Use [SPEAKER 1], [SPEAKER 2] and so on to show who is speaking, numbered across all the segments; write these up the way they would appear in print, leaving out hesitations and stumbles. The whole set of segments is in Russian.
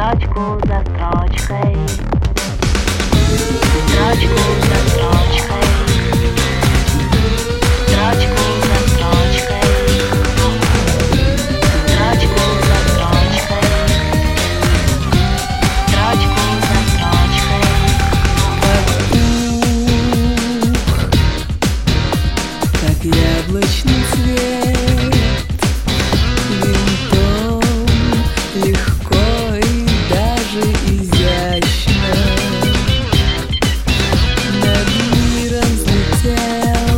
[SPEAKER 1] Строчку за строчкой, строчку за строчкой, строчку за строчкой, строчку за строчкой, строчку за строчкой.
[SPEAKER 2] Как яблочный цвет, винтом легко и даже изящно над миром взлетел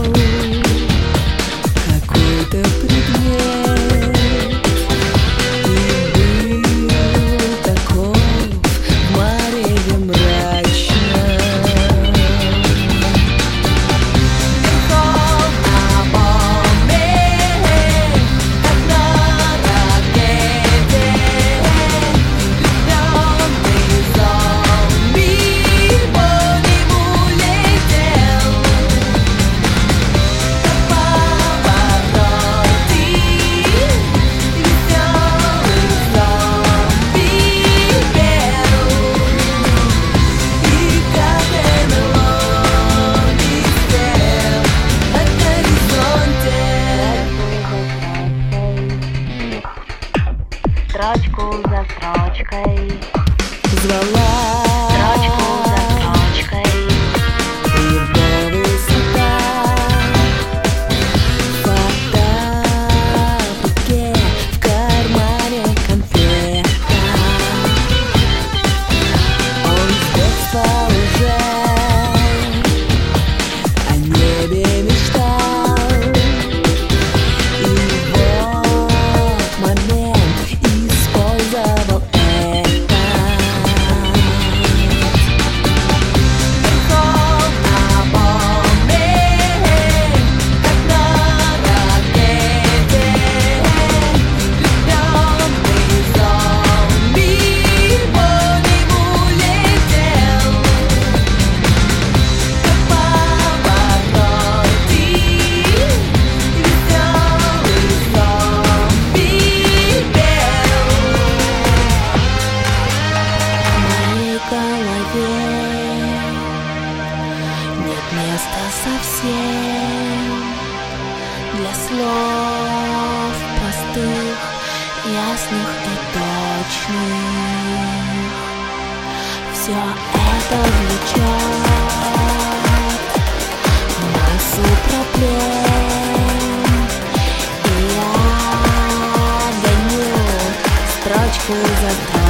[SPEAKER 2] какой-то предмет и был таков в мареве мрачном.
[SPEAKER 1] Строчку за строчкой
[SPEAKER 2] Звала
[SPEAKER 1] строчку за строчкой,
[SPEAKER 2] его высота, вода в руке, в кармане конфета. Он с детства уже о небе мечтал, и вот момент использовал это. Нет места совсем для слов простых, ясных и точных. Все это влечет массу проблем, и я гоню строчку за строчкой.